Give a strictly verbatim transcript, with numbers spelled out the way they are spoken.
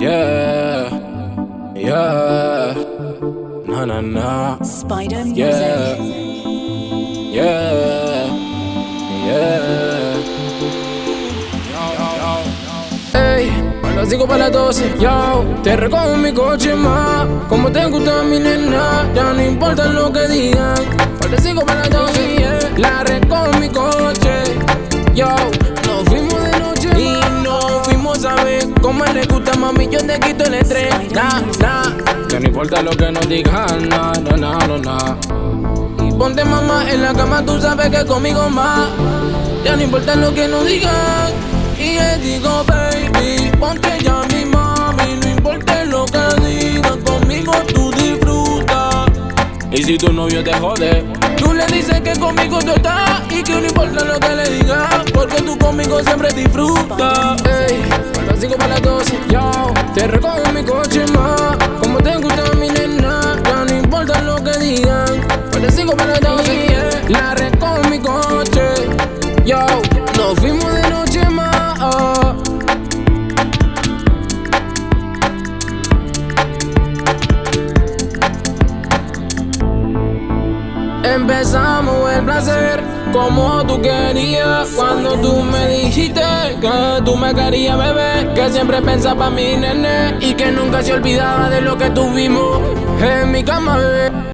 Yeah, yeah, na na na. Spider Music. Yeah, yeah, yeah. Ey, a las cinco para las doce, yo te recojo en mi coche más. Como te gusta mi nena, ya no importa lo que digan. A las cinco para las doce, yeah, la recojo en mi coche. Yo, nos fuimos de noche y nos fuimos a ver cómo le gusta, mami, yo te quito el estrés. Nah, nah, ya no importa lo que nos digan, nah, nah, nah, nah, nah. Y ponte mamá en la cama, tú sabes que conmigo más. Ya no importa lo que nos digan. Y le digo, baby, ponte ya mi mami. No importa lo que digan, conmigo tú disfrutas. Y si tu novio te jode, tú le dices que conmigo tú estás y que no importa lo que le digas, porque tú conmigo siempre disfrutas. Ey, a las cinco para las doce, yo te recojo en mi coche más. Como te gusta mi nena, ya no importa lo que digan. A las cinco para las doce, yeah, la recojo en mi coche. Yo, nos fuimos de noche más. Oh. Empezamos el placer como tú querías, cuando tú me dijiste que tú me querías, bebé, que siempre pensaba en mi nene y que nunca se olvidaba de lo que tuvimos en mi cama, bebé.